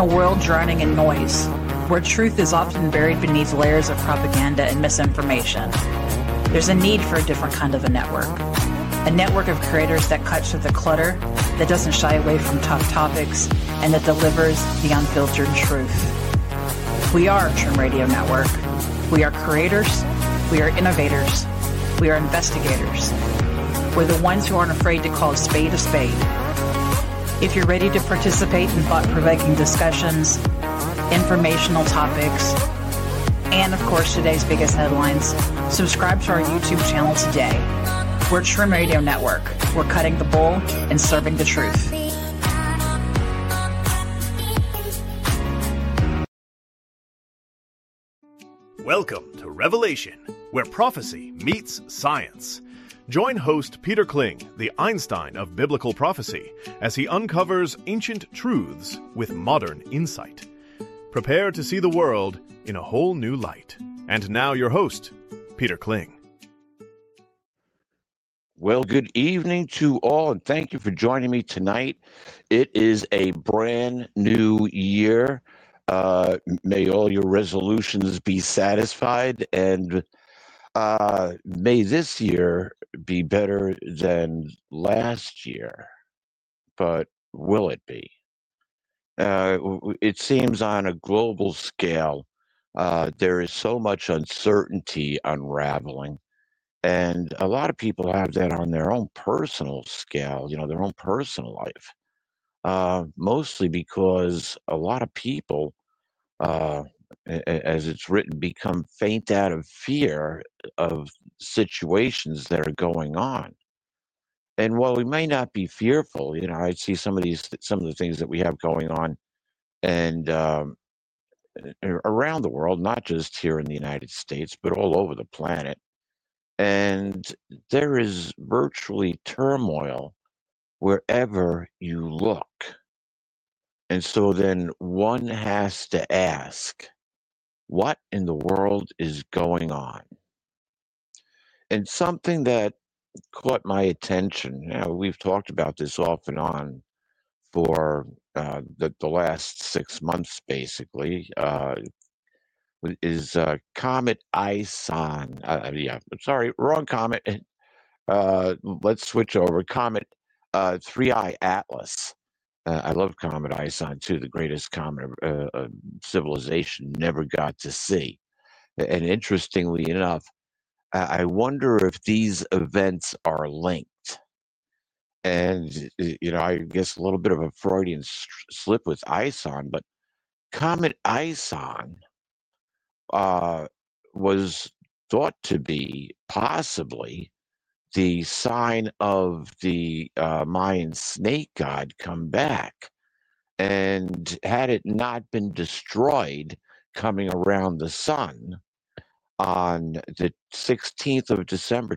a world drowning in noise, where truth is often buried beneath layers of propaganda and misinformation, there's a need for a different kind of a network of creators that cuts through the clutter, that doesn't shy away from tough topics, and that delivers the unfiltered truth. We are Trim Radio Network. We are creators, we are innovators, we are investigators. We're the ones who aren't afraid to call a spade a spade. If you're ready to participate in thought-provoking discussions, informational topics, and of course today's biggest headlines, subscribe to our YouTube channel today. We're Trim Radio Network. We're cutting the bull and serving the truth. Welcome to Revelation, where prophecy meets science. Join host Peter Kling, the Einstein of biblical prophecy, as he uncovers ancient truths with modern insight. Prepare to see the world in a whole new light. And now your host, Peter Kling. Well, good evening to all, and thank you for joining me tonight. It is a brand new year. May all your resolutions be satisfied, and may this year be better than last year. But will it be? It seems on a global scale, there is so much uncertainty unraveling. And a lot of people have that on their own personal scale, their own personal life. Mostly because a lot of people, as it's written, become faint out of fear of situations that are going on. And while we may not be fearful, I see some of the things that we have going on, and around the world, not just here in the United States, but all over the planet. And there is virtually turmoil wherever you look. And so then one has to ask, what in the world is going on? And something that caught my attention, we've talked about this off and on for the last 6 months, basically, is Comet ISON. Sorry, wrong comet. Let's switch over. Comet 3I Atlas. I love Comet ISON too, the greatest comet civilization never got to see. And interestingly enough, I wonder if these events are linked. And, I guess a little bit of a Freudian slip with ISON, but Comet ISON was thought to be possibly the sign of the Mayan snake god come back. And had it not been destroyed coming around the sun on the 16th of December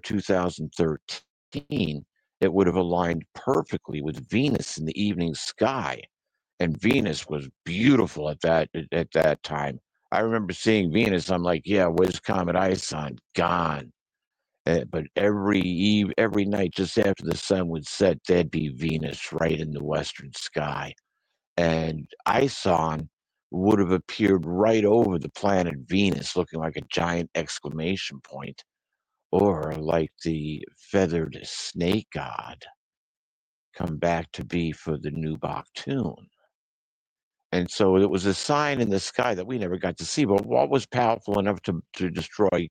2013, it would have aligned perfectly with Venus in the evening sky. And Venus was beautiful at that time. I remember seeing Venus. I'm like, yeah, where's Comet ISON? Gone. But every night, just after the sun would set, there'd be Venus right in the western sky. And ISON would have appeared right over the planet Venus, looking like a giant exclamation point, or like the feathered snake god come back to be for the new Baktun. And so it was a sign in the sky that we never got to see. But what was powerful enough to destroy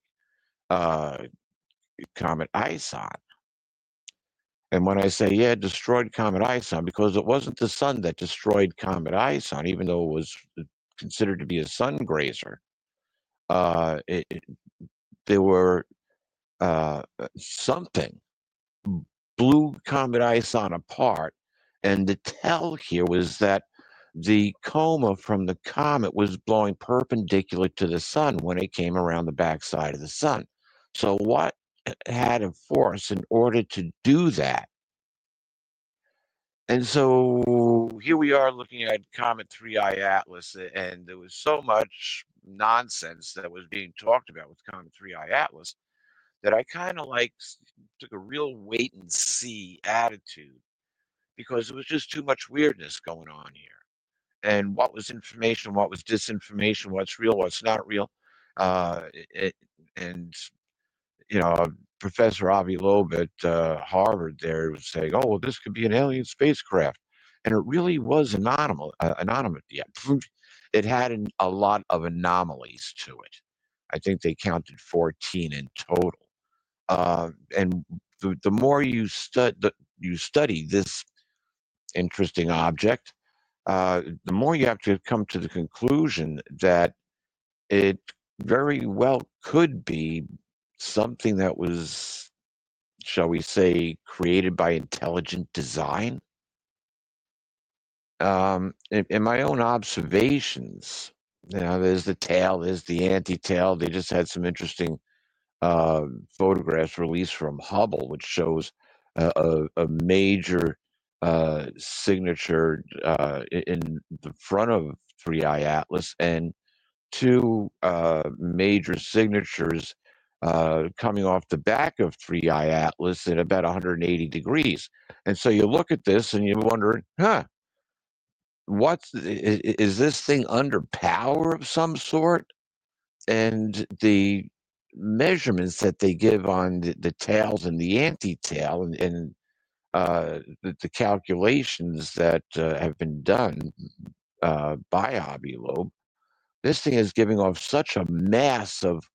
Comet ISON? And when I say, destroyed Comet ISON, because it wasn't the sun that destroyed Comet ISON, even though it was considered to be a sun grazer. There were something blew Comet ISON apart. And the tell here was that the coma from the comet was blowing perpendicular to the sun when it came around the backside of the sun. So what had a force in order to do that? And so here we are looking at Comet 3I Atlas, and there was so much nonsense that was being talked about with Comet 3I Atlas that I kind of took a real wait and see attitude, because there was just too much weirdness going on here. and what was information, what was disinformation, what's real, what's not real. Uh, it, and Professor Avi Loeb at Harvard there was saying, "Oh, well, this could be an alien spacecraft," and it really was anonymous. Yeah, it had a lot of anomalies to it. I think they counted 14 in total. And the more you study this interesting object, the more you have to come to the conclusion that it very well could be something that was, shall we say, created by intelligent design. In my own observations, there's the tail, there's the anti-tail. They just had some interesting photographs released from Hubble, which shows a major signature in the front of 3I Atlas, and two major signatures coming off the back of 3I Atlas at about 180 degrees. And so you look at this and you wonder, is this thing under power of some sort? And the measurements that they give on the tails and the anti-tail, and the calculations that have been done by Avi Loeb, this thing is giving off such a mass of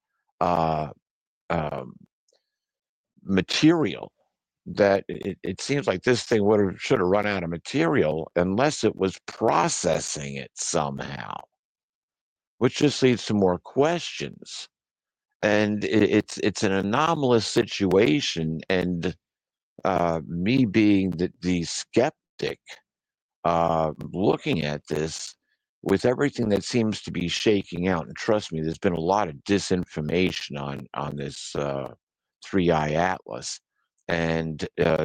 material that it seems like this thing should have run out of material unless it was processing it somehow, which just leads to more questions. And it's an anomalous situation, and me being the skeptic, looking at this with everything that seems to be shaking out, and trust me, there's been a lot of disinformation on this 3I Atlas, and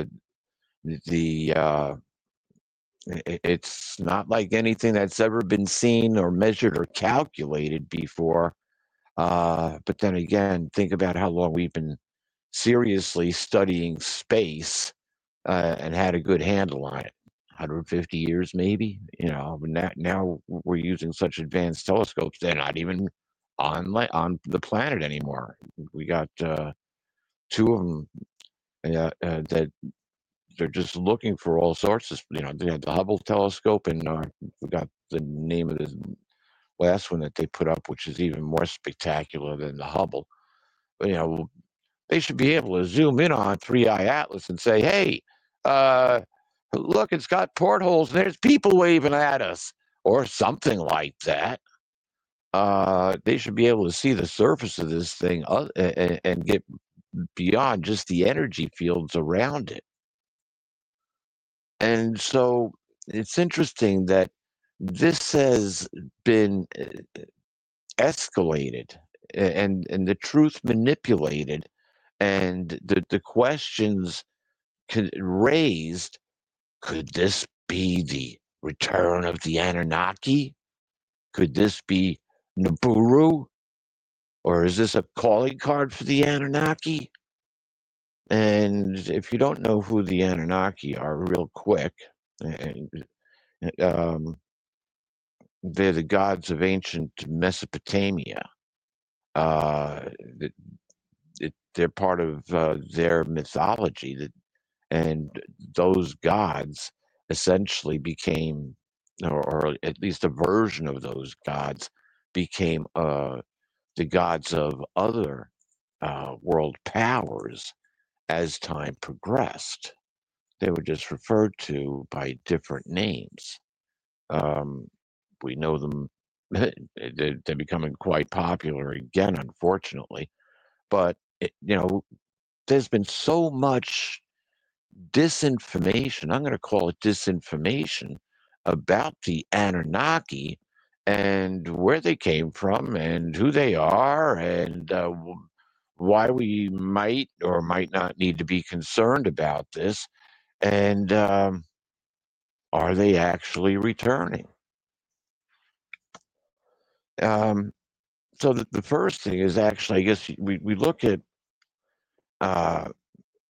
it's not like anything that's ever been seen or measured or calculated before. But then again, think about how long we've been seriously studying space and had a good handle on it. 150 years, maybe. Now we're using such advanced telescopes; they're not even on the planet anymore. We got two of them that they're just looking for all sorts of. They had the Hubble telescope, and we got the name of the last one that they put up, which is even more spectacular than the Hubble. But they should be able to zoom in on 3I Atlas and say, "Hey, look, it's got portholes and there's people waving at us," or something like that. They should be able to see the surface of this thing and get beyond just the energy fields around it. And so it's interesting that this has been escalated and the truth manipulated, and the questions raised. Could this be the return of the Anunnaki? Could this be Nibiru? Or is this a calling card for the Anunnaki? And if you don't know who the Anunnaki are, real quick, they're the gods of ancient Mesopotamia. They're part of their mythology, and those gods essentially became, or at least a version of those gods became the gods of other world powers as time progressed. They were just referred to by different names. We know them, they're becoming quite popular again, unfortunately. But, there's been so much disinformation, I'm going to call it disinformation, about the Anunnaki and where they came from and who they are, and why we might or might not need to be concerned about this, and are they actually returning? So the first thing is, actually, I guess we look at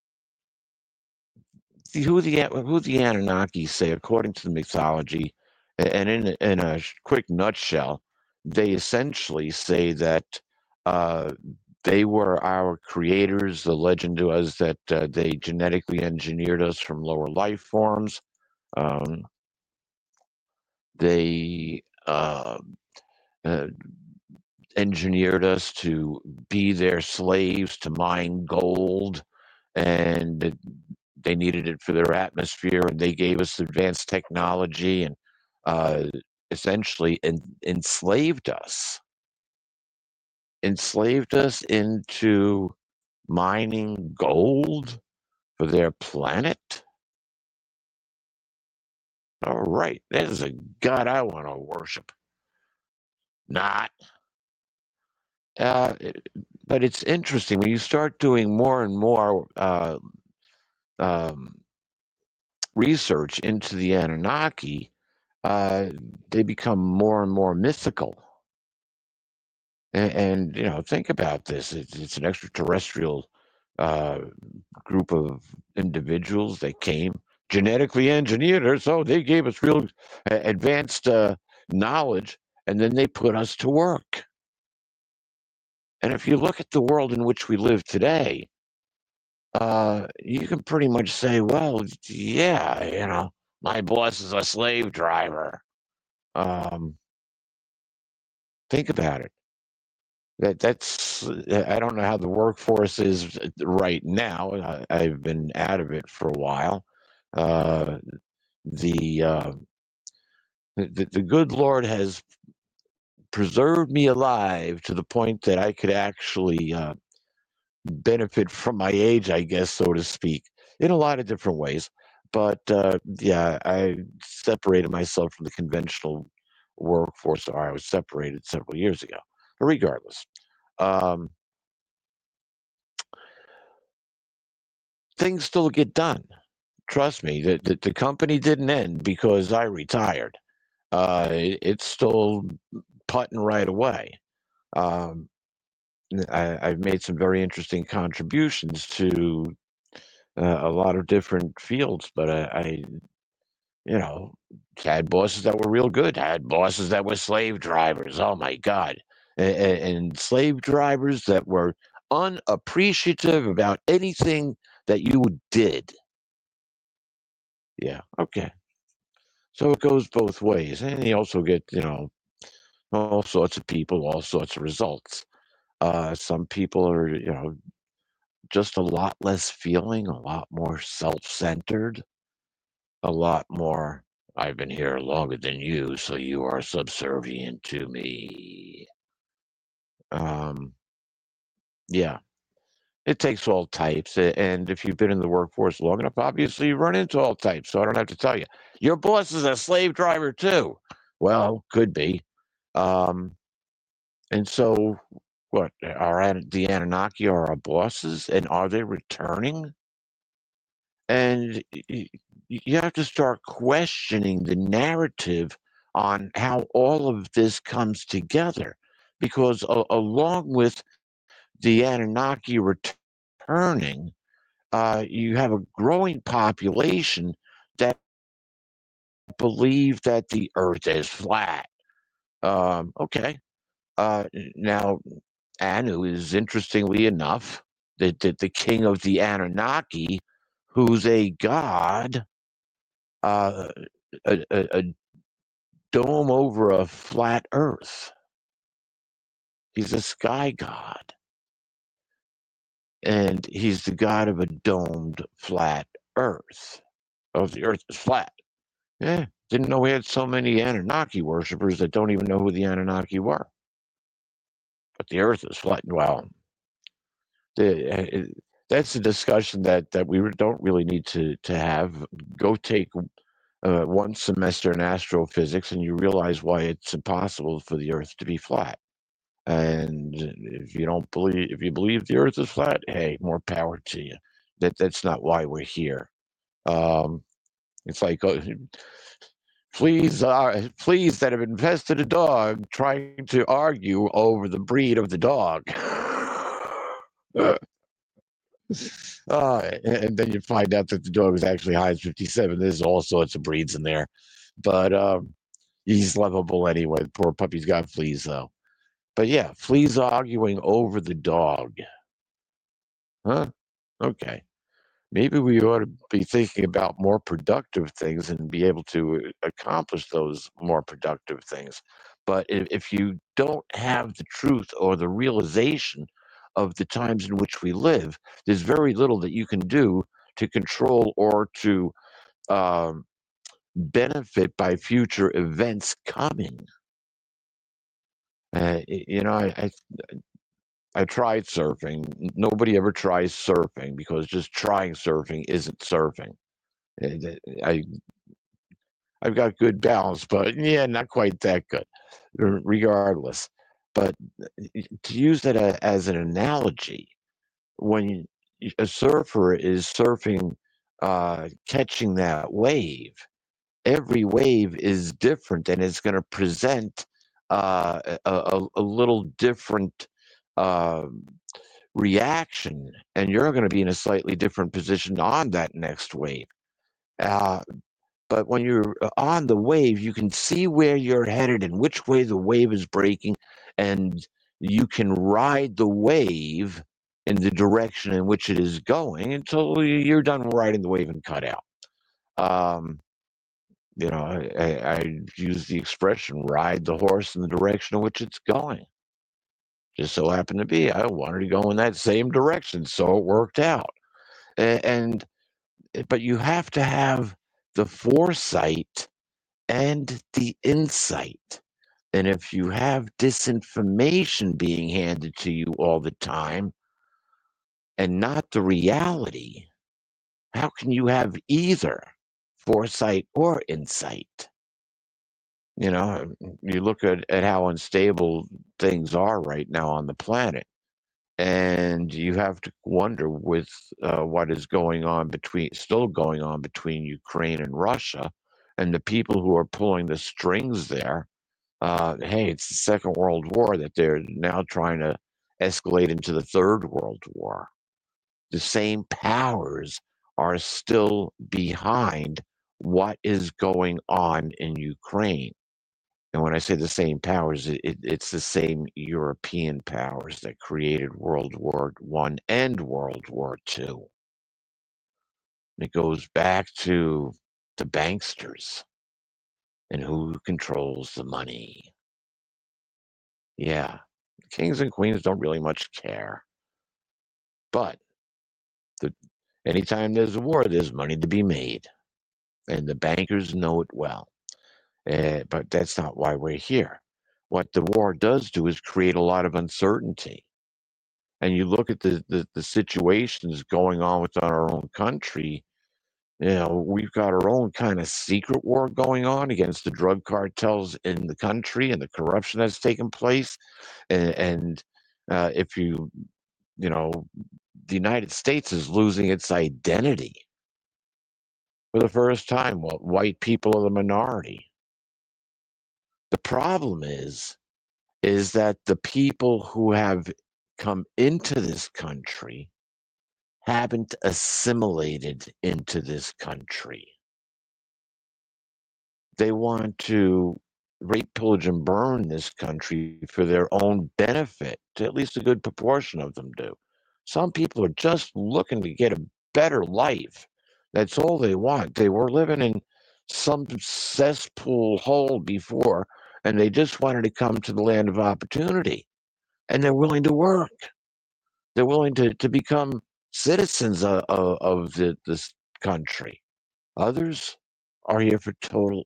who the Anunnaki say, according to the mythology, And in a quick nutshell, they essentially say that they were our creators. The legend was that they genetically engineered us from lower life forms. They engineered us to be their slaves, to mine gold, and they needed it for their atmosphere, and they gave us advanced technology and essentially enslaved us into mining gold for their planet. All right, that is a god I want to worship. Not. But it's interesting when you start doing more and more research into the Anunnaki, they become more and more mythical. And think about this. It's an extraterrestrial group of individuals that came, genetically engineered, so they gave us real advanced knowledge, and then they put us to work. And if you look at the world in which we live today, you can pretty much say, well, yeah, my boss is a slave driver. Think about it. That's I don't know how the workforce is right now. I've been out of it for a while. The good Lord has preserved me alive to the point that I could actually benefit from my age, I guess, so to speak, in a lot of different ways. But yeah, I separated myself from the conventional workforce, or I was separated several years ago. But regardless, things still get done. Trust me, the company didn't end because I retired. It's still putting right away. I've made some very interesting contributions to a lot of different fields, but I had bosses that were real good. I had bosses that were slave drivers. Oh my God. And slave drivers that were unappreciative about anything that you did. Yeah, okay. So it goes both ways. And you also get, all sorts of people, all sorts of results. Some people are, just a lot less feeling, a lot more self-centered, a lot more, I've been here longer than you, so you are subservient to me. Yeah, it takes all types. And if you've been in the workforce long enough, obviously you run into all types. So I don't have to tell you. Your boss is a slave driver too. Well, could be. And so what? Are the Anunnaki are our bosses, and are they returning? And you have to start questioning the narrative on how all of this comes together, because along with the Anunnaki returning, you have a growing population that believe that the Earth is flat. Okay. Now, Anu is, interestingly enough, the king of the Anunnaki, who's a god, a dome over a flat Earth. He's a sky god. And he's the god of a domed, flat Earth. Oh, the Earth is flat. Yeah, didn't know we had so many Anunnaki worshippers that don't even know who the Anunnaki were. But the Earth is flat. Well, that's a discussion that we don't really need to have. Go take one semester in astrophysics, and you realize why it's impossible for the Earth to be flat. And if you believe the Earth is flat, hey, more power to you. That's not why we're here. It's like fleas that have infested a dog trying to argue over the breed of the dog. And then you find out that the dog is actually Heinz 57. There's all sorts of breeds in there. But He's lovable anyway. The poor puppy's got fleas, though. But yeah, fleas arguing over the dog. Huh? Okay. Maybe we ought to be thinking about more productive things and be able to accomplish those more productive things. But if you don't have the truth or the realization of the times in which we live, there's very little that you can do to control or to benefit by future events coming. I tried surfing. Nobody ever tries surfing because just trying surfing isn't surfing. I've got good balance, but yeah, not quite that good, regardless. But to use that as an analogy, when a surfer is surfing, catching that wave, every wave is different and it's going to present a little different reaction, and you're going to be in a slightly different position on that next wave. But when you're on the wave, you can see where you're headed and which way the wave is breaking, and you can ride the wave in the direction in which it is going until you're done riding the wave and cut out. I use the expression ride the horse in the direction in which it's going. Just so happened to be I wanted to go in that same direction, so it worked out. But you have to have the foresight and the insight. And if you have disinformation being handed to you all the time and not the reality, how can you have either foresight or insight? You look at how unstable things are right now on the planet, and you have to wonder with what is still going on between Ukraine and Russia, and the people who are pulling the strings there. Hey, it's the Second World War that they're now trying to escalate into the Third World War. The same powers are still behind what is going on in Ukraine. And when I say the same powers, it's the same European powers that created World War I and World War II. It goes back to the banksters and who controls the money. Yeah, kings and queens don't really much care. But anytime there's a war, there's money to be made. And the bankers know it well. But that's not why we're here. What the war does do is create a lot of uncertainty. And you look at the situations going on within our own country, we've got our own kind of secret war going on against the drug cartels in the country and the corruption that's taken place. And if the United States is losing its identity for the first time. Well, white people are the minority. The problem is that the people who have come into this country haven't assimilated into this country. They want to rape, pillage, and burn this country for their own benefit. At least a good proportion of them do. Some people are just looking to get a better life. That's all they want. They were living in some cesspool hole before, and they just wanted to come to the land of opportunity. And they're willing to work. They're willing to become citizens of this country. Others are here for total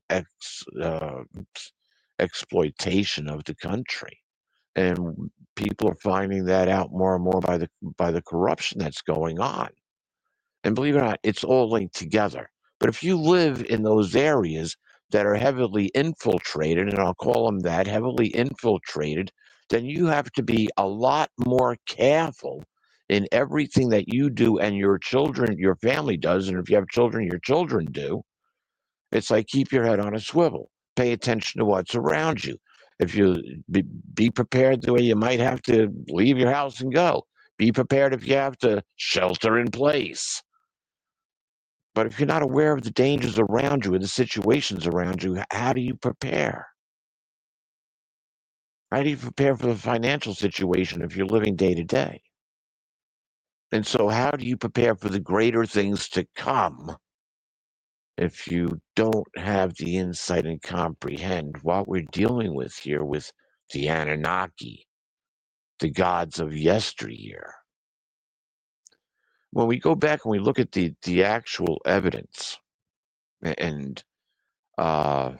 exploitation of the country. And people are finding that out more and more by the corruption that's going on. And believe it or not, it's all linked together. But if you live in those areas that are heavily infiltrated, and I'll call them that, heavily infiltrated, then you have to be a lot more careful in everything that you do and your children, your family does. And if you have children, your children do. It's like keep your head on a swivel. Pay attention to what's around you. If you be prepared the way you might have to leave your house and go. Be prepared if you have to shelter in place. But if you're not aware of the dangers around you and the situations around you, how do you prepare? How do you prepare for the financial situation if you're living day to day? And so how do you prepare for the greater things to come if you don't have the insight and comprehend what we're dealing with here with the Anunnaki, the gods of yesteryear? When we go back and we look at the actual evidence, and I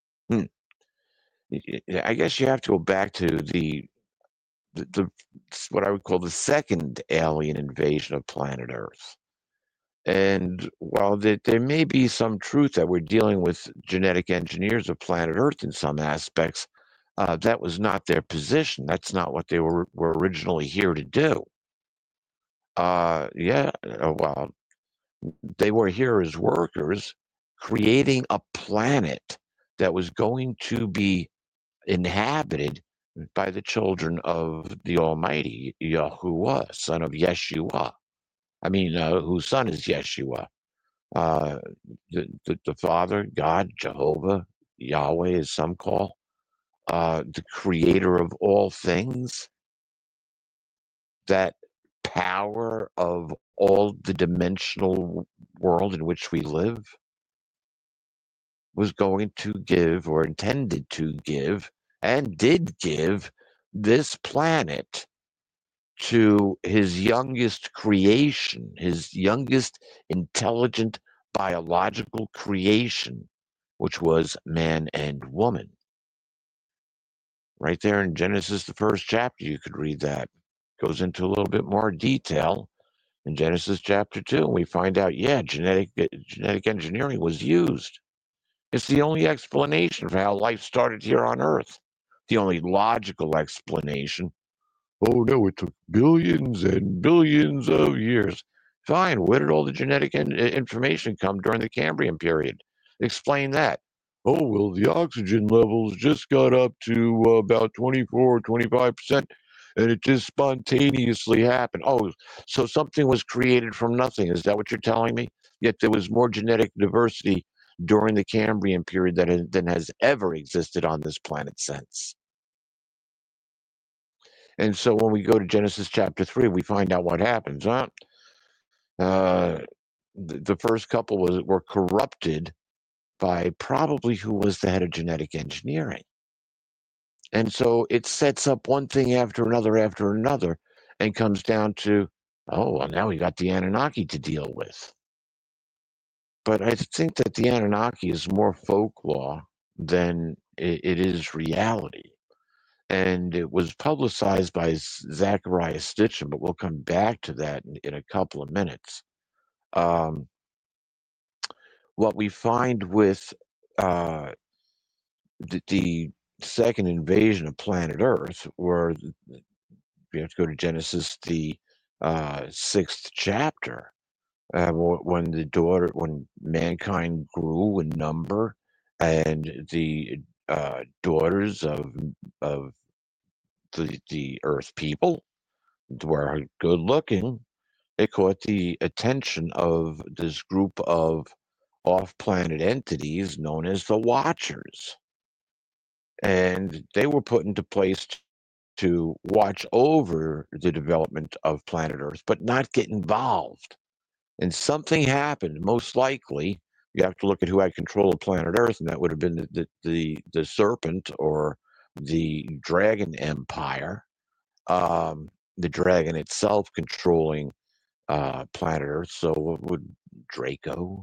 guess you have to go back to the what I would call the second alien invasion of planet Earth. And while there may be some truth that we're dealing with genetic engineers of planet Earth in some aspects, that was not their position. That's not what they were originally here to do. Well, they were here as workers, creating a planet that was going to be inhabited by the children of the Almighty, Yahuwah, son of Yeshua. I mean, whose son is Yeshua. The Father, God, Jehovah, Yahweh, as some call, the creator of all things, that power of all the dimensional world in which we live, was going to give, or intended to give, and did give this planet to his youngest creation, his youngest intelligent biological creation, which was man and woman. Right there in Genesis, the first chapter, you could read that. Goes into a little bit more detail in Genesis chapter 2, and we find out, genetic engineering was used. It's the only explanation for how life started here on Earth. The only logical explanation. Oh, no, it took billions and billions of years. Fine. Where did all the genetic information come during the Cambrian period? Explain that. Oh, well, the oxygen levels just got up to about 24, 25%, and it just spontaneously happened. Oh, so something was created from nothing. Is that what you're telling me? Yet there was more genetic diversity during the Cambrian period than has ever existed on this planet since. And so when we go to Genesis chapter 3, we find out what happens. The first couple were corrupted by probably who was the head of genetic engineering. And so it sets up one thing after another, and comes down to, oh, well, now we got the Anunnaki to deal with. But I think that the Anunnaki is more folklore than it is reality. And it was publicized by Zachariah Stitchin, but we'll come back to that in a couple of minutes. What we find with the second invasion of planet Earth, where we have to go to Genesis, the 6th chapter, when mankind grew in number, and the daughters of the Earth people were good looking, it caught the attention of this group of off-planet entities known as the Watchers. And they were put into place to watch over the development of planet Earth, but not get involved. And something happened, most likely. You have to look at who had control of planet Earth, and that would have been the serpent, or the dragon empire. The dragon itself controlling planet Earth. So what would Draco,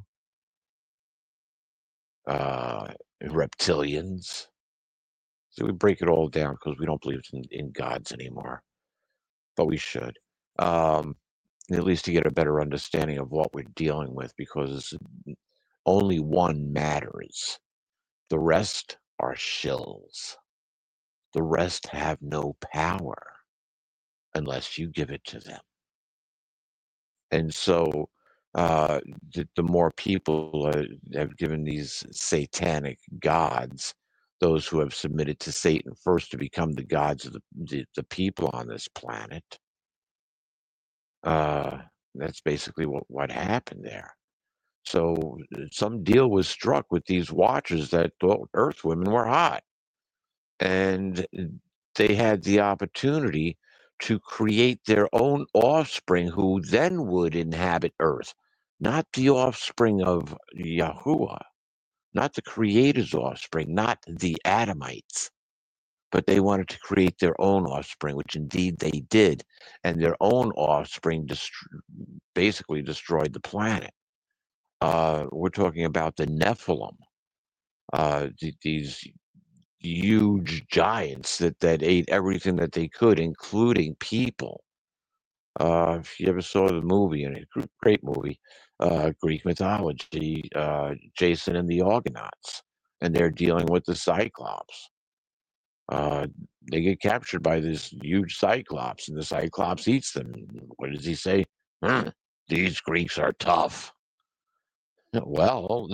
reptilians? So we break it all down because we don't believe in gods anymore, but we should. At least to get a better understanding of what we're dealing with, because only one matters. The rest are shills. The rest have no power unless you give it to them. And so the more people have given these satanic gods, those who have submitted to Satan first to become the gods of the people on this planet, that's basically what happened there. So some deal was struck with these watchers that thought Earth women were hot. And they had the opportunity to create their own offspring who then would inhabit Earth, not the offspring of Yahuwah, not the Creator's offspring, not the Adamites, but they wanted to create their own offspring, which indeed they did. And their own offspring basically destroyed the planet. We're talking about the Nephilim, these huge giants that ate everything that they could, including people. If you ever saw the movie, and a great movie, Greek mythology, Jason and the Argonauts, and they're dealing with the Cyclops. They get captured by this huge Cyclops, and the Cyclops eats them. What does he say? These Greeks are tough. Well,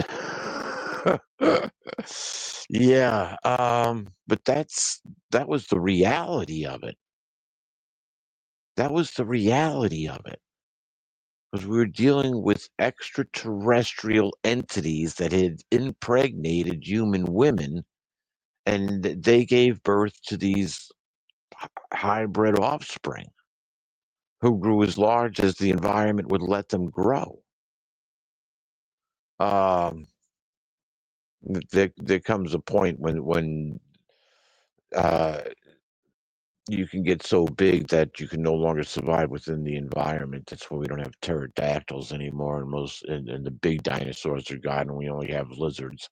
yeah, but that was the reality of it. That was the reality of it. Because we were dealing with extraterrestrial entities that had impregnated human women, and they gave birth to these hybrid offspring who grew as large as the environment would let them grow. There comes a point when you can get so big that you can no longer survive within the environment. That's why we don't have pterodactyls anymore, and the big dinosaurs are gone, and we only have lizards.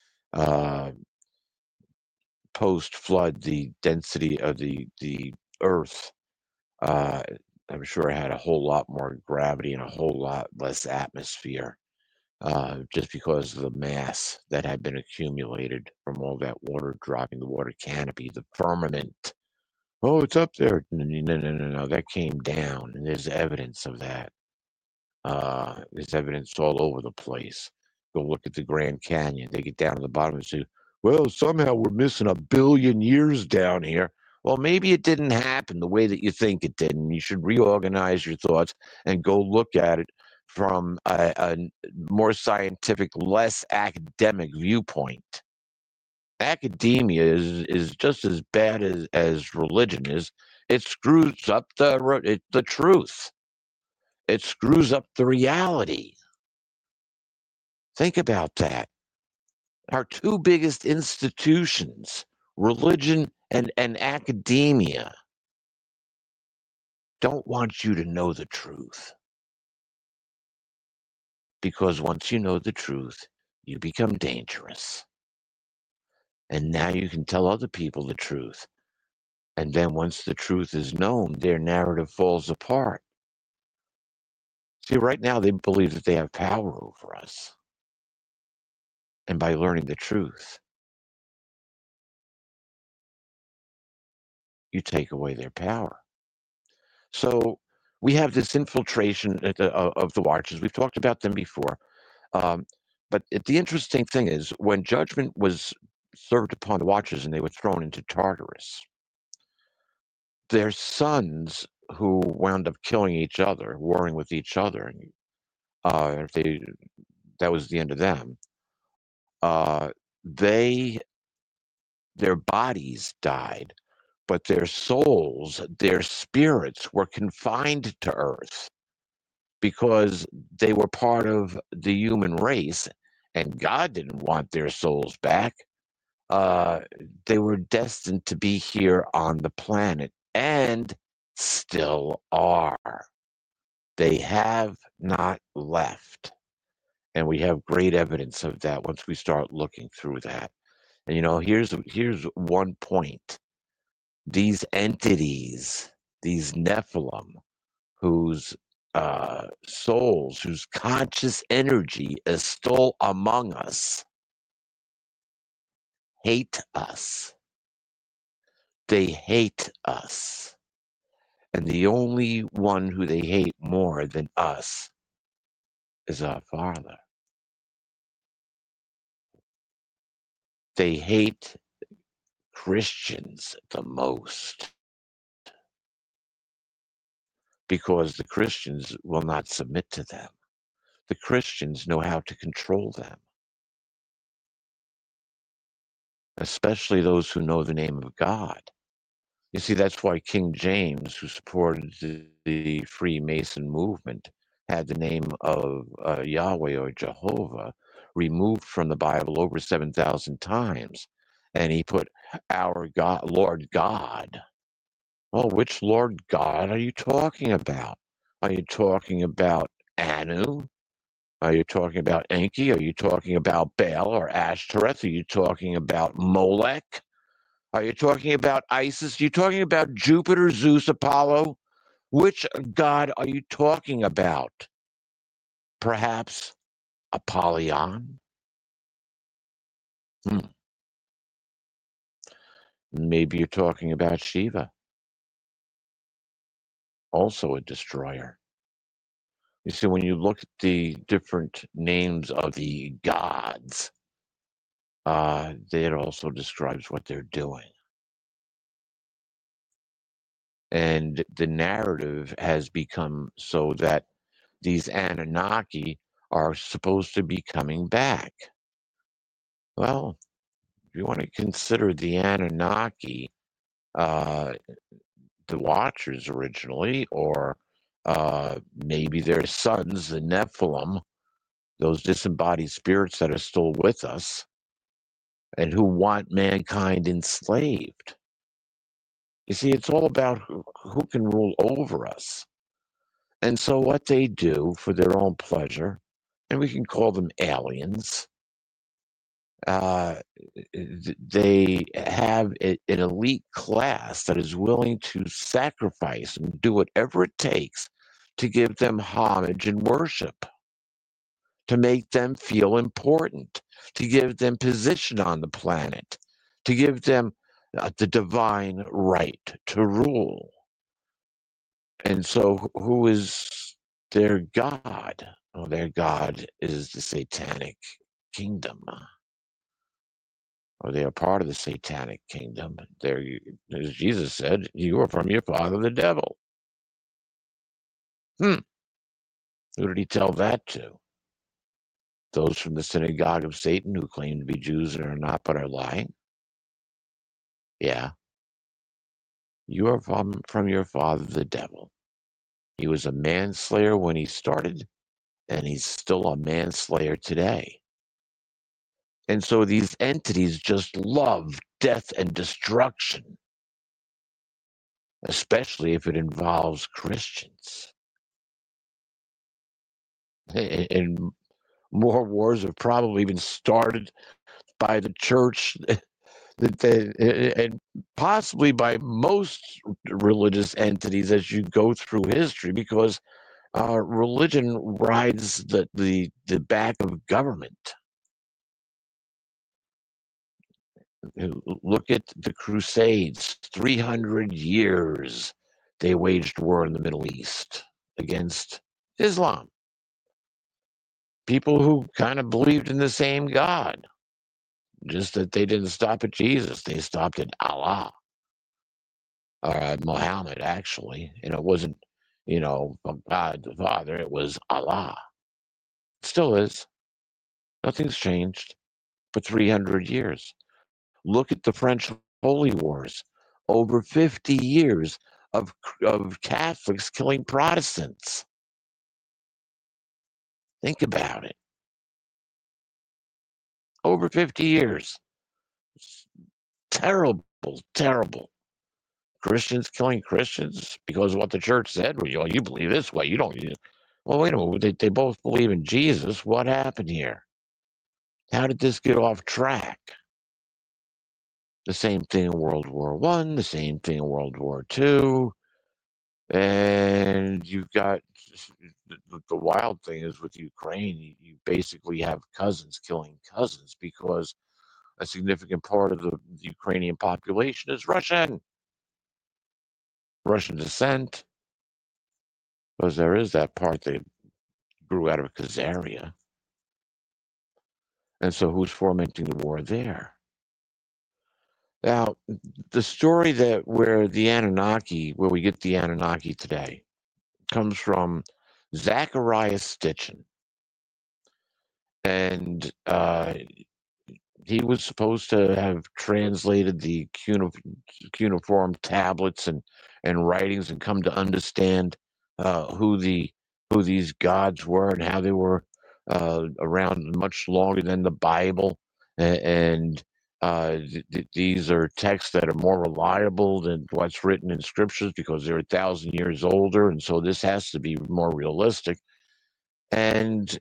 Post-flood, the density of the Earth, I'm sure, had a whole lot more gravity and a whole lot less atmosphere, just because of the mass that had been accumulated from all that water dropping, the water canopy, the firmament. Oh, it's up there. No, that came down, and there's evidence of that. There's evidence all over the place. Go look at the Grand Canyon. They get down to the bottom and say, well, somehow we're missing 1 billion years down here. Well, maybe it didn't happen the way that you think it did, and you should reorganize your thoughts and go look at it from a more scientific, less academic viewpoint. Academia is just as bad as religion is. It screws up the truth. It screws up the reality. Think about that. Our two biggest institutions, religion and academia, don't want you to know the truth. Because once you know the truth, you become dangerous. And now you can tell other people the truth. And then once the truth is known, their narrative falls apart. See, right now they believe that they have power over us. And by learning the truth, you take away their power. So we have this infiltration of the Watchers. We've talked about them before. But the interesting thing is, when judgment was served upon the Watchers and they were thrown into Tartarus, their sons, who wound up killing each other, warring with each other, that was the end of them. Their bodies died, but their souls, their spirits were confined to Earth because they were part of the human race, and God didn't want their souls back. They were destined to be here on the planet, and still are. They have not left. And we have great evidence of that once we start looking through that. And here's one point. These entities, these Nephilim, whose souls, whose conscious energy is still among us, hate us. They hate us. And the only one who they hate more than us is our Father. They hate Christians the most because the Christians will not submit to them. the Christians know how to control them, especially those who know the name of God. You see, that's why King James, who supported the Freemason movement, had the name of Yahweh or Jehovah removed from the Bible over 7,000 times. And he put our God, Lord God. Well, which Lord God are you talking about? Are you talking about Anu? Are you talking about Enki? Are you talking about Baal or Ashtoreth? Are you talking about Molech? Are you talking about Isis? Are you talking about Jupiter, Zeus, Apollo? Which god are you talking about? Perhaps Apollyon? Maybe you're talking about Shiva, also a destroyer. You see, when you look at the different names of the gods, it also describes what they're doing. And the narrative has become so that these Anunnaki are supposed to be coming back. Well, if you want to consider the Anunnaki, the Watchers originally, or maybe their sons, the Nephilim, those disembodied spirits that are still with us and who want mankind enslaved. You see, it's all about who can rule over us. And so what they do for their own pleasure, and we can call them aliens, they have an elite class that is willing to sacrifice and do whatever it takes to give them homage and worship, to make them feel important, to give them position on the planet, to give them the divine right to rule. And so who is their God? Well, their God is the satanic kingdom. Or they are part of the satanic kingdom. They're, as Jesus said, you are from your father, the devil. Who did he tell that to? Those from the synagogue of Satan who claim to be Jews and are not but are lying? Yeah. You are from your father, the devil. He was a manslayer when he started, and he's still a manslayer today. And so these entities just love death and destruction, especially if it involves Christians. And more wars have probably been started by the church and possibly by most religious entities as you go through history, because religion rides the back of government. Look at the Crusades. 300 years they waged war in the Middle East against Islam. People who kind of believed in the same God, just that they didn't stop at Jesus. They stopped at Allah, or Muhammad, actually. And it wasn't, God the Father. It was Allah. It still is. Nothing's changed for 300 years. Look at the French Holy Wars. Over 50 years of Catholics killing Protestants. Think about it. Over 50 years. Terrible, terrible. Christians killing Christians because of what the church said. Well, you believe this way. You don't. Well, wait a minute. They both believe in Jesus. What happened here? How did this get off track? The same thing in World War I, the same thing in World War II. And you've got the wild thing is with Ukraine, you basically have cousins killing cousins because a significant part of the Ukrainian population is Russian descent, because there is that part that grew out of Khazaria. And so who's fomenting the war there? Now, the story where we get the Anunnaki today, comes from Zachariah Stitchin. and he was supposed to have translated the cuneiform tablets and writings and come to understand who these gods were and how they were around much longer than the Bible, and these are texts that are more reliable than what's written in scriptures because they're 1,000 years older, and so this has to be more realistic. And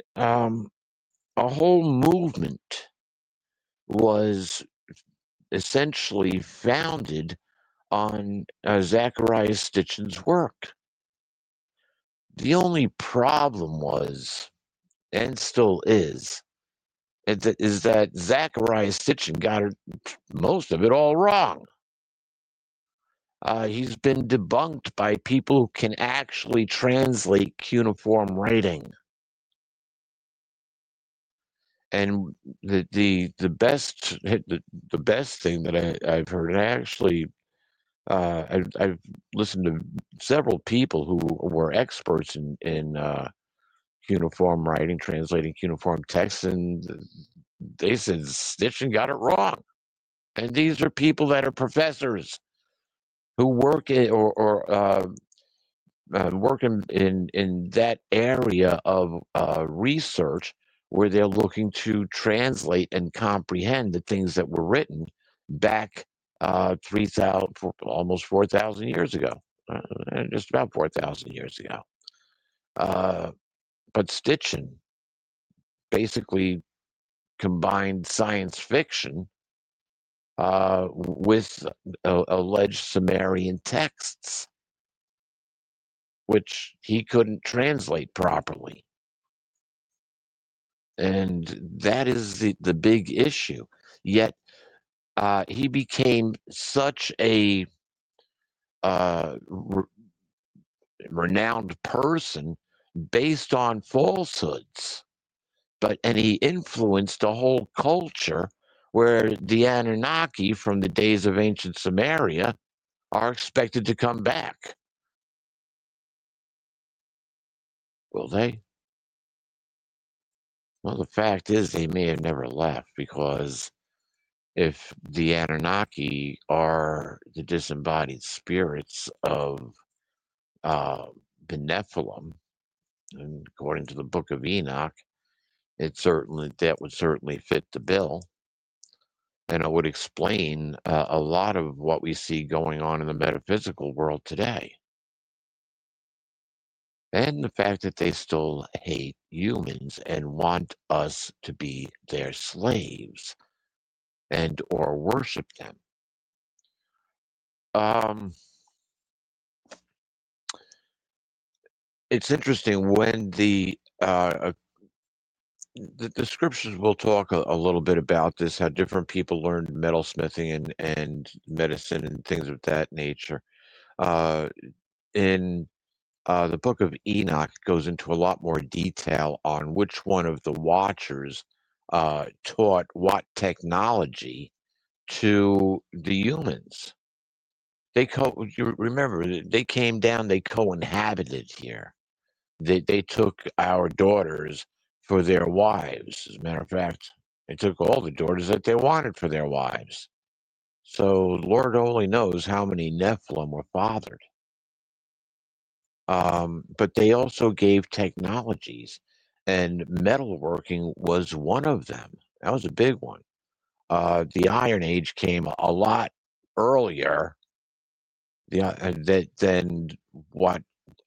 a whole movement was essentially founded on Zecharia Sitchin's work. The only problem was, and still is that Zecharia Sitchin got most of it all wrong. He's been debunked by people who can actually translate cuneiform writing. And the best thing that I've heard, and I actually I've listened to several people who were experts in cuneiform writing, translating cuneiform texts, and they said Sitchin got it wrong. And these are people that are professors who work work in that area of research where they're looking to translate and comprehend the things that were written back 3,000, almost 4,000 years ago, just about 4,000 years ago. But Sitchin basically combined science fiction with alleged Sumerian texts, which he couldn't translate properly. And that is the big issue. Yet he became such a renowned person based on falsehoods, and he influenced a whole culture where the Anunnaki from the days of ancient Sumeria are expected to come back. Will they? Well, the fact is they may have never left, because if the Anunnaki are the disembodied spirits of the Nephilim, and according to the Book of Enoch, that would certainly fit the bill, and it would explain a lot of what we see going on in the metaphysical world today. And the fact that they still hate humans and want us to be their slaves and or worship them. It's interesting when the scriptures will talk a little bit about this, how different people learned metalsmithing and medicine and things of that nature. In the Book of Enoch goes into a lot more detail on which one of the Watchers taught what technology to the humans. You remember, they came down, they co-inhabited here. They took our daughters for their wives. As a matter of fact, they took all the daughters that they wanted for their wives. So Lord only knows how many Nephilim were fathered. But they also gave technologies, and metalworking was one of them. That was a big one. The Iron Age came a lot earlier than what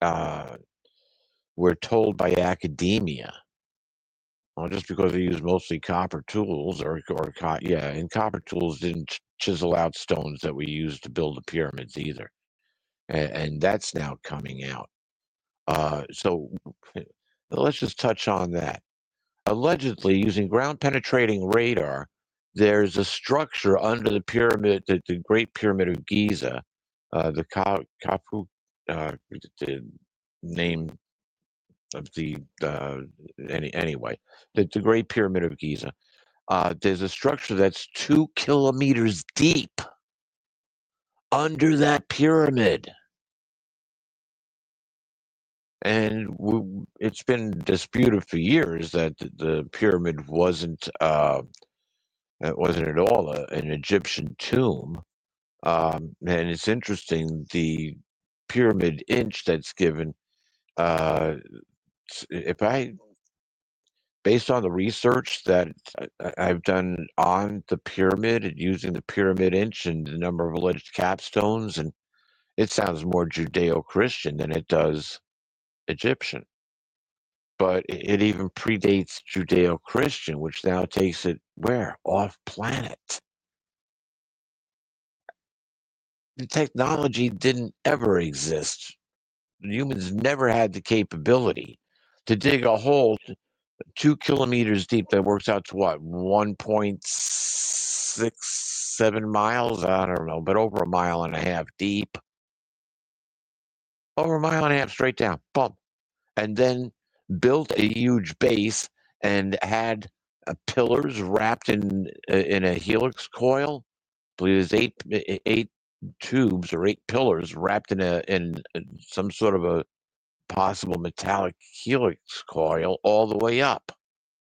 we're told by academia. Well, just because they use mostly copper tools, and copper tools didn't chisel out stones that we used to build the pyramids either, and that's now coming out. So let's just touch on that. Allegedly, using ground-penetrating radar, there's a structure under the pyramid, the Great Pyramid of Giza, the Khufu, the name of the anyway, the Great Pyramid of Giza. There's a structure that's 2 kilometers deep under that pyramid. And it's been disputed for years that the pyramid wasn't at all an Egyptian tomb. And it's interesting, the pyramid inch that's given, if I, based on the research that I've done on the pyramid and using the pyramid inch and the number of alleged capstones, and it sounds more Judeo-Christian than it does Egyptian. But it even predates Judeo-Christian, which now takes it where? Off planet. The technology didn't ever exist. Humans never had the capability to dig a hole 2 kilometers deep that works out to what, 1.67 miles? I don't know, but over 1.5 miles deep. Over 1.5 miles straight down, boom. And then built a huge base and had pillars wrapped in a helix coil. I believe there's eight tubes or 8 pillars wrapped in some sort of a possible metallic helix coil all the way up.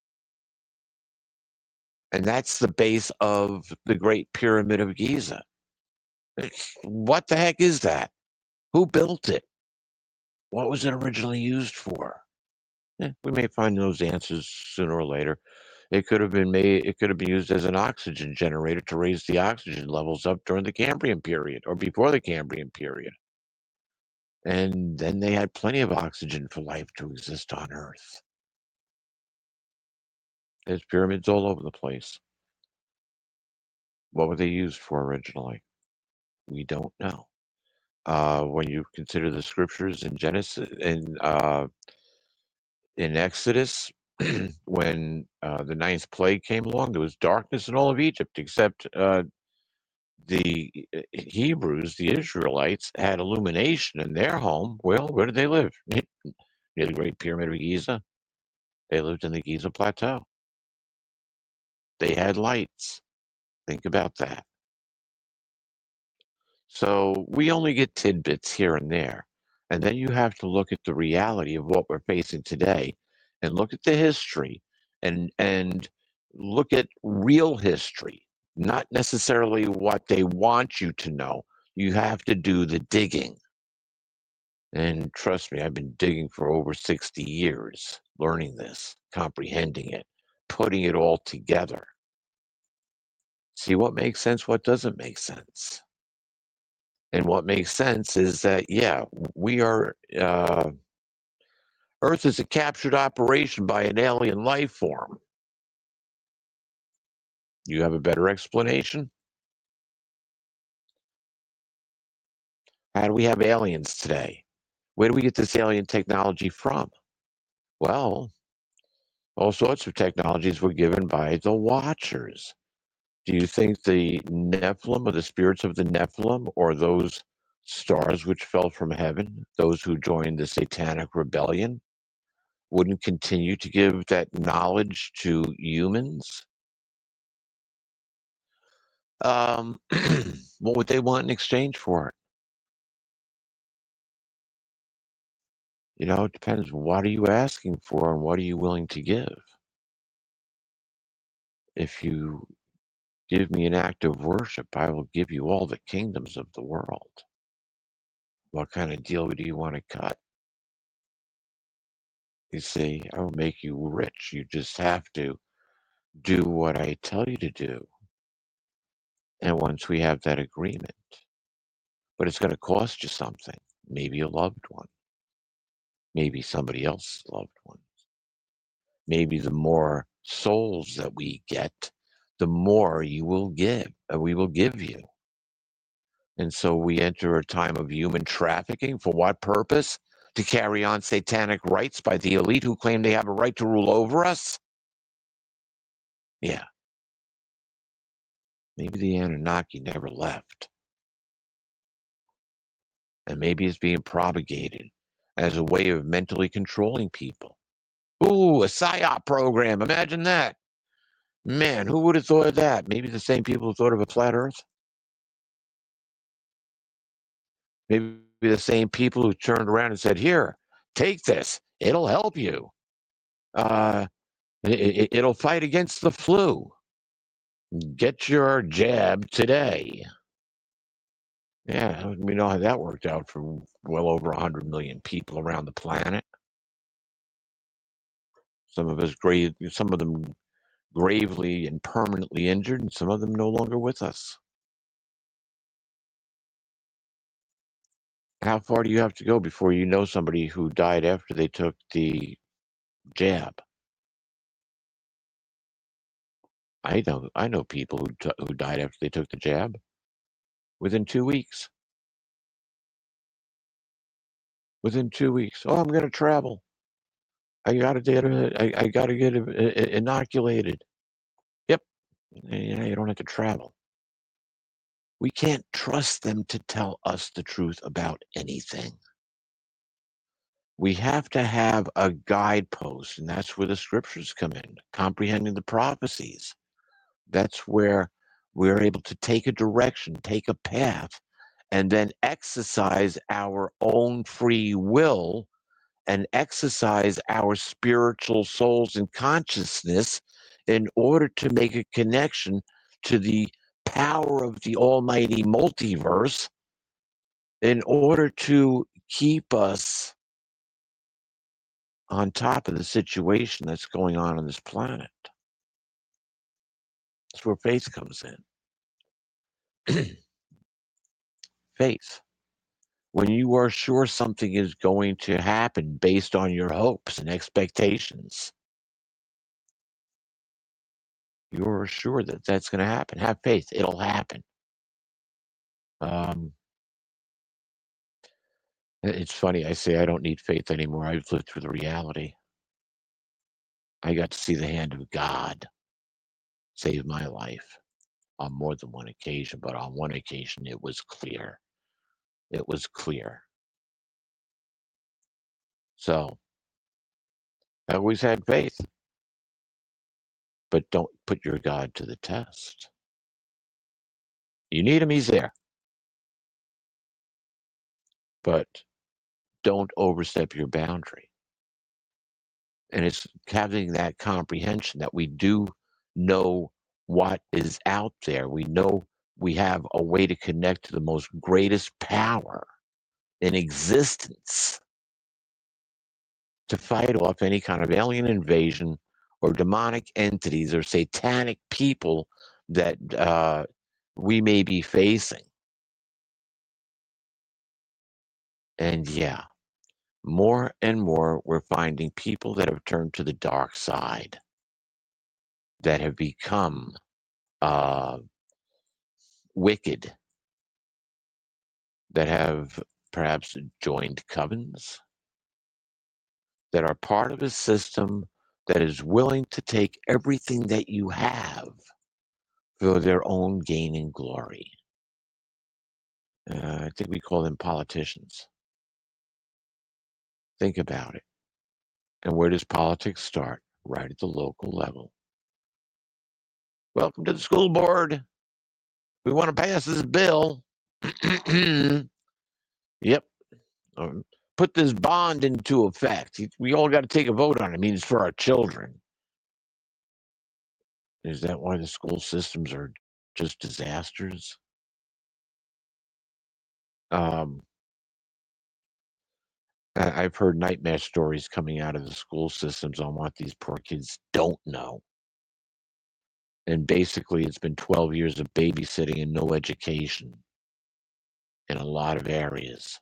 And that's the base of the Great Pyramid of Giza. What the heck is that? Who built it? What was it originally used for? We may find those answers sooner or later. It could have been used as an oxygen generator to raise the oxygen levels up during the Cambrian period or before the Cambrian period. And then they had plenty of oxygen for life to exist on Earth. There's pyramids all over the place. What were they used for originally? We don't know. When you consider the scriptures in Genesis and in Exodus, when the 9th plague came along, there was darkness in all of Egypt, except the Hebrews, the Israelites, had illumination in their home. Well, where did they live? Near the Great Pyramid of Giza. They lived in the Giza Plateau. They had lights. Think about that. So we only get tidbits here and there. And then you have to look at the reality of what we're facing today and look at the history and look at real history, not necessarily what they want you to know. You have to do the digging. And trust me, I've been digging for over 60 years, learning this, comprehending it, putting it all together. See what makes sense, what doesn't make sense. And what makes sense is that, yeah, we are, Earth is a captured operation by an alien life form. You have a better explanation? How do we have aliens today? Where do we get this alien technology from? Well, all sorts of technologies were given by the Watchers. Do you think the Nephilim or the spirits of the Nephilim or those stars which fell from heaven, those who joined the Satanic Rebellion, wouldn't continue to give that knowledge to humans? What would they want in exchange for it? You know, it depends. What are you asking for and what are you willing to give? If you give me an act of worship, I will give you all the kingdoms of the world. What kind of deal do you want to cut? You see, I will make you rich. You just have to do what I tell you to do. And once we have that agreement, but it's going to cost you something, maybe a loved one, maybe somebody else's loved ones. Maybe the more souls that we get, the more you will give, we will give you. And so we enter a time of human trafficking. For what purpose? To carry on satanic rites by the elite who claim they have a right to rule over us? Yeah. Maybe the Anunnaki never left. And maybe it's being propagated as a way of mentally controlling people. Ooh, a PSYOP program. Imagine that. Man, who would have thought of that? Maybe the same people who thought of a flat earth? Maybe the same people who turned around and said, here, Take this. It'll help you. It'll fight against the flu. Get your jab today. Yeah, we know how that worked out for well over 100 million people around the planet. Some of them gravely and permanently injured, and some of them no longer with us. How far do you have to go before you know somebody who died after they took the jab? I know people who died after they took the jab within 2 weeks. Within 2 weeks. Oh, I'm going to travel. I got to get inoculated. Yep. You don't have to travel. We can't trust them to tell us the truth about anything. We have to have a guidepost, and that's where the scriptures come in, comprehending the prophecies. That's where we're able to take a direction, take a path, and then exercise our own free will and exercise our spiritual souls and consciousness in order to make a connection to the power of the almighty multiverse, in order to keep us on top of the situation that's going on this planet. That's where faith comes in. Faith. When you are sure something is going to happen based on your hopes and expectations, you're sure that that's going to happen. Have faith. It'll happen. It's funny. I say I don't need faith anymore. I've lived through the reality. I got to see the hand of God save my life on more than one occasion, but on one occasion it was clear. It was clear. So I always had faith, but don't put your God to the test. You need him, he's there. But don't overstep your boundary. And it's having that comprehension that we do know what is out there. We know we have a way to connect to the most greatest power in existence to fight off any kind of alien invasion or demonic entities or satanic people that we may be facing. And yeah, more and more we're finding people that have turned to the dark side, that have become wicked, that have perhaps joined covens, that are part of a system that is willing to take everything that you have for their own gain and glory. I think we call them politicians. Think about it. And where does politics start? Right at the local level. Welcome to the school board. We want to pass this bill. Yep. Put this bond into effect. We all got to take a vote on it. I mean, it's for our children. Is that why the school systems are just disasters? I've heard nightmare stories coming out of the school systems on what these poor kids don't know. And basically, it's been 12 years of babysitting and no education in a lot of areas.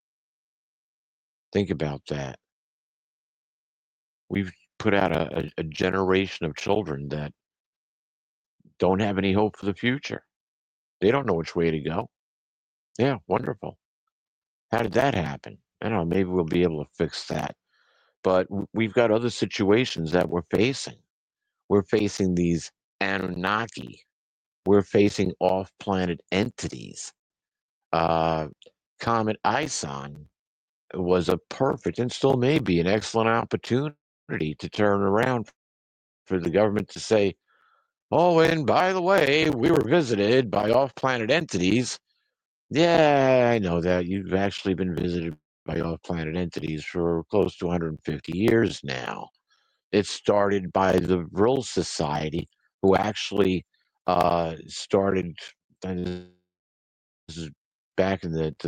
Think about that. We've put out a generation of children that don't have any hope for the future. They don't know which way to go. Yeah, wonderful. How did that happen? I don't know, maybe we'll be able to fix that. But we've got other situations that we're facing. We're facing these Anunnaki. We're facing off-planet entities. Comet Ison was a perfect, and still may be, an excellent opportunity to turn around for the government to say, oh, and by the way, we were visited by off-planet entities. Yeah, I know that. You've actually been visited by off-planet entities for close to 150 years now. It started by the Vril Society, who actually started. This is back in the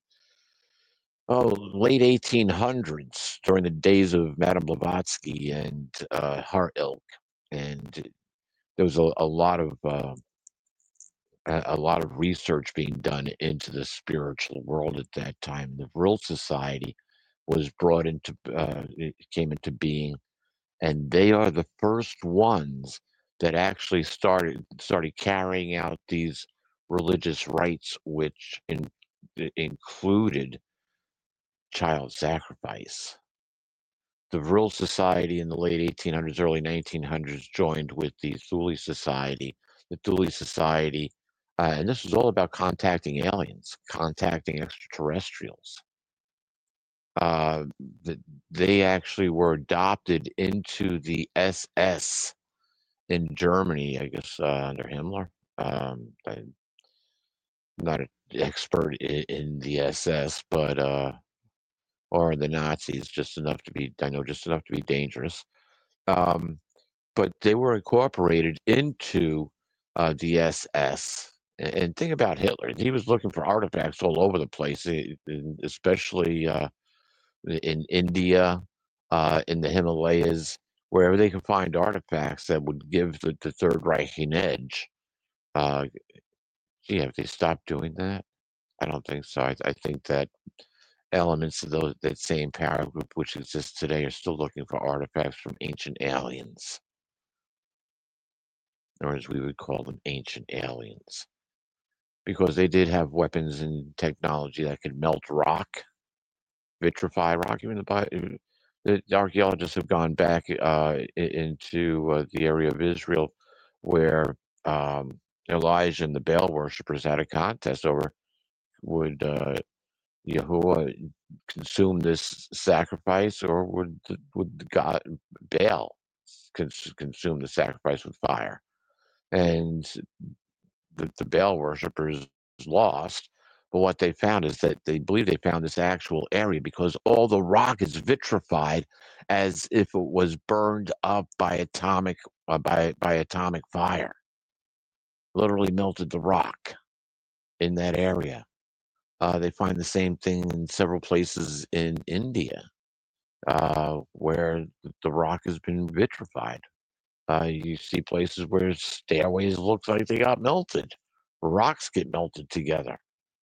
late 1800s, during the days of Madame Blavatsky and her ilk, and there was a lot of research being done into the spiritual world at that time. The Vril Society was brought into it came into being, and they are the first ones that actually started carrying out these religious rites, which included child sacrifice. The Vril Society in the late 1800s, early 1900s joined with the Thule Society. The Thule Society, and this was all about contacting aliens, contacting extraterrestrials. They actually were adopted into the SS in Germany, I guess, under Himmler. I'm not an expert in the SS, but or the Nazis, just enough to be dangerous. But they were incorporated into the SS. And think about Hitler. He was looking for artifacts all over the place, especially in India, in the Himalayas, wherever they could find artifacts that would give the Third Reich an edge. Have they stopped doing that? I don't think so. I think that elements of that same power group which exists today are still looking for artifacts from ancient aliens, or as we would call them, ancient aliens, because they did have weapons and technology that could melt rock, vitrify rock. Even the archaeologists have gone back into the area of Israel where Elijah and the Baal worshippers had a contest over would Yahuwah consume this sacrifice, or would God Baal consume the sacrifice with fire? And the Baal worshippers lost. But what they found is that they believe they found this actual area because all the rock is vitrified, as if it was burned up by atomic fire. Literally melted the rock in that area. They find the same thing in several places in India, where the rock has been vitrified. You see places where stairways look like they got melted. Rocks get melted together.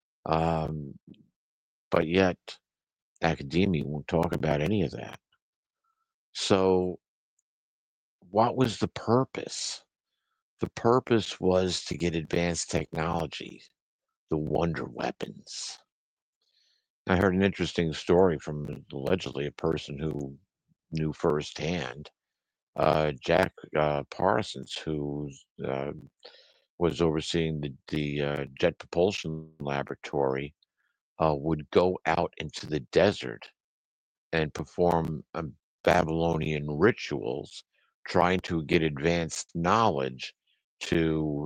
But yet, academia won't talk about any of that. So, what was the purpose? The purpose was to get advanced technology, the wonder weapons. I heard an interesting story from allegedly a person who knew firsthand, Jack Parsons, who was overseeing the Jet Propulsion Laboratory, would go out into the desert and perform Babylonian rituals, trying to get advanced knowledge to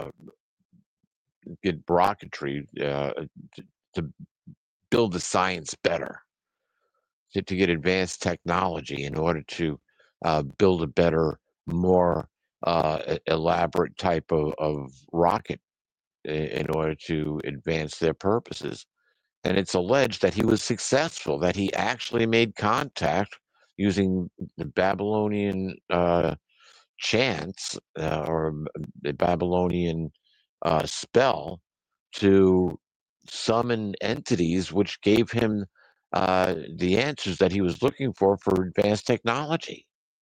get rocketry to build the science better, to get advanced technology in order to build a better, more elaborate type of rocket in order to advance their purposes. And it's alleged that he was successful, that he actually made contact using the Babylonian chants or the Babylonian spell to summon entities which gave him the answers that he was looking for advanced technology.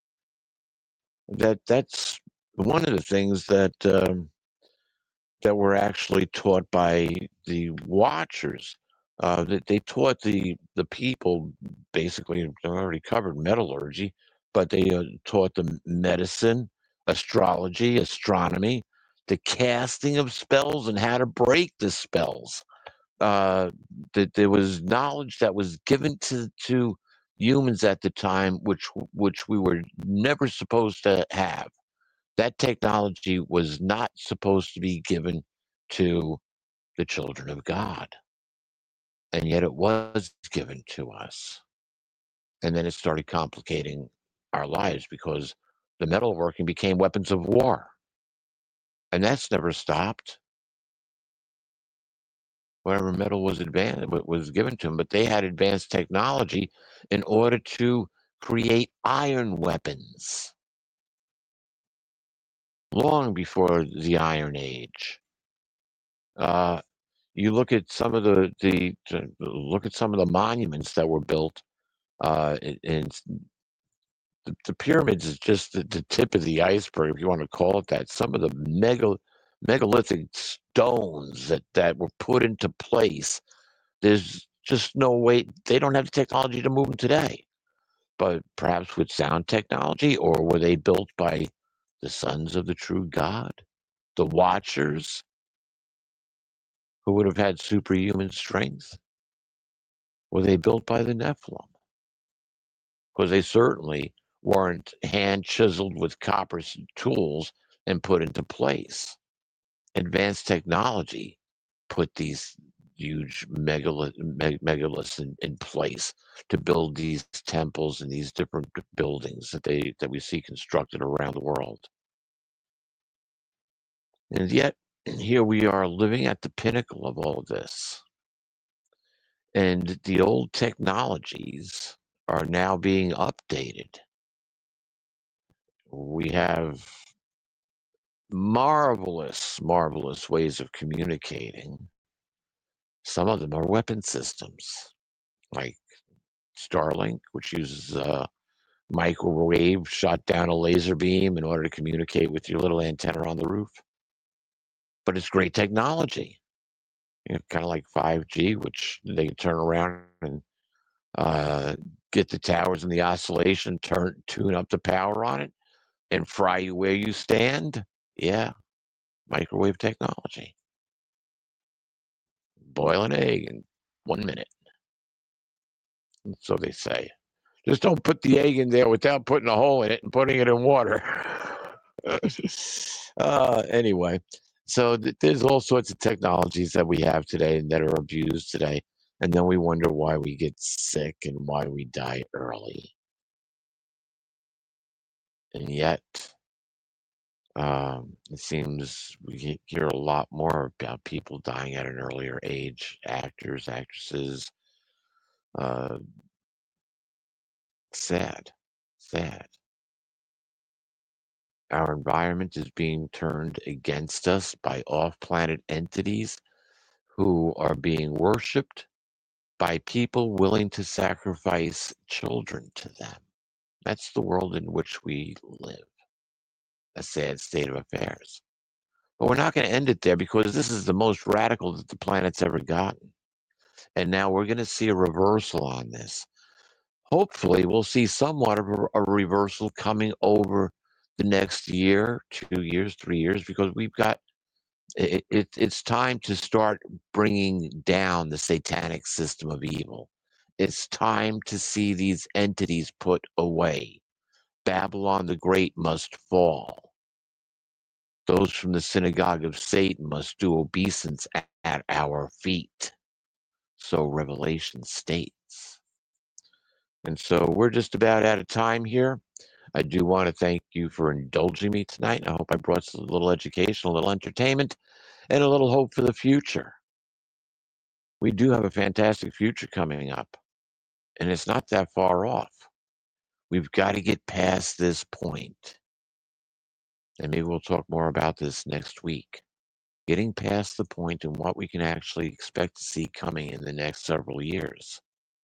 That's one of the things that that were actually taught by the Watchers. That they taught the people, basically, they already covered metallurgy, but they taught them medicine, astrology, astronomy, the casting of spells, and how to break the spells. That there was knowledge that was given to humans at the time, which we were never supposed to have. That technology was not supposed to be given to the children of God. And yet it was given to us. And then it started complicating our lives because the metalworking became weapons of war. And that's never stopped. Whatever metal was given to them, but they had advanced technology in order to create iron weapons long before the Iron Age. You look at some of the monuments that were built, and the pyramids is just the tip of the iceberg, if you want to call it that. Some of the megalithic stones that were put into place, there's just no way. They don't have the technology to move them today. But perhaps with sound technology, or were they built by the sons of the true God, the Watchers, who would have had superhuman strength? Were they built by the Nephilim? Because they certainly weren't hand chiseled with copper tools and put into place. Advanced technology put these huge megaliths in place to build these temples and these different buildings that we see constructed around the world. And yet, here we are living at the pinnacle of all of this. And the old technologies are now being updated. We have marvelous ways of communicating. Some of them are weapon systems, like Starlink, which uses a microwave, shot down a laser beam in order to communicate with your little antenna on the roof. But it's great technology, kind of like 5G, which they can turn around and get the towers and the oscillation, tune up the power on it, and fry you where you stand. Yeah, microwave technology. Boil an egg in 1 minute. And so they say. Just don't put the egg in there without putting a hole in it and putting it in water. Anyway, so there's all sorts of technologies that we have today and that are abused today. And then we wonder why we get sick and why we die early. And yet, it seems we hear a lot more about people dying at an earlier age, actors, actresses. Sad. Our environment is being turned against us by off-planet entities who are being worshipped by people willing to sacrifice children to them. That's the world in which we live. A sad state of affairs. But we're not going to end it there, because this is the most radical that the planet's ever gotten. And now we're going to see a reversal on this. Hopefully, we'll see somewhat of a reversal coming over the next year, 2 years, 3 years, because we've got it's time to start bringing down the satanic system of evil. It's time to see these entities put away. Babylon the Great must fall. Those from the synagogue of Satan must do obeisance at our feet. So Revelation states. And so we're just about out of time here. I do want to thank you for indulging me tonight. I hope I brought a little education, a little entertainment, and a little hope for the future. We do have a fantastic future coming up, and it's not that far off. We've got to get past this point. And maybe we'll talk more about this next week. Getting past the point and what we can actually expect to see coming in the next several years.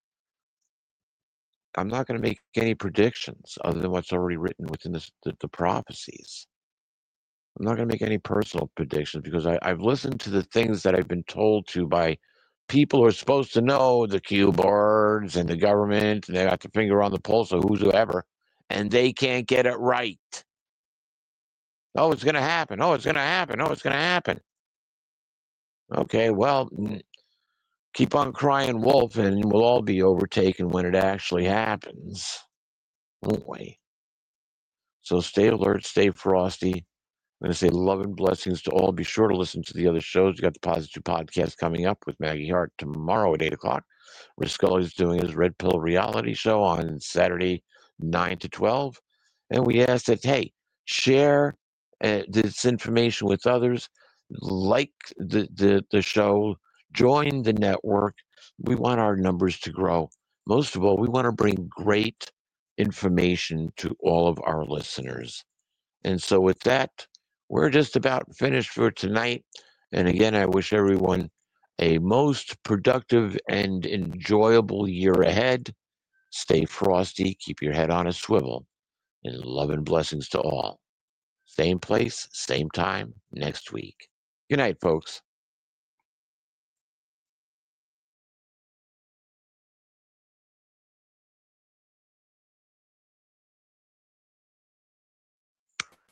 I'm not going to make any predictions other than what's already written within the prophecies. I'm not going to make any personal predictions, because I've listened to the things that I've been told to by people who are supposed to know, the Q boards and the government, and they got their finger on the pulse of whoever, and they can't get it right. Oh, it's going to happen. Oh, it's going to happen. Oh, it's going to happen. Okay, well, keep on crying wolf, and we'll all be overtaken when it actually happens, won't we? So stay alert, stay frosty. I'm going to say love and blessings to all. Be sure to listen to the other shows. You got the Positive Podcast coming up with Maggie Hart tomorrow at 8 o'clock. Where Scully's doing his Red Pill reality show on Saturday, 9 to 12. And we ask that, hey, share this information with others, like the show, join the network. We want our numbers to grow. Most of all, we want to bring great information to all of our listeners. And so with that, we're just about finished for tonight. And again, I wish everyone a most productive and enjoyable year ahead. Stay frosty, keep your head on a swivel, and love and blessings to all. Same place, same time next week. Good night, folks.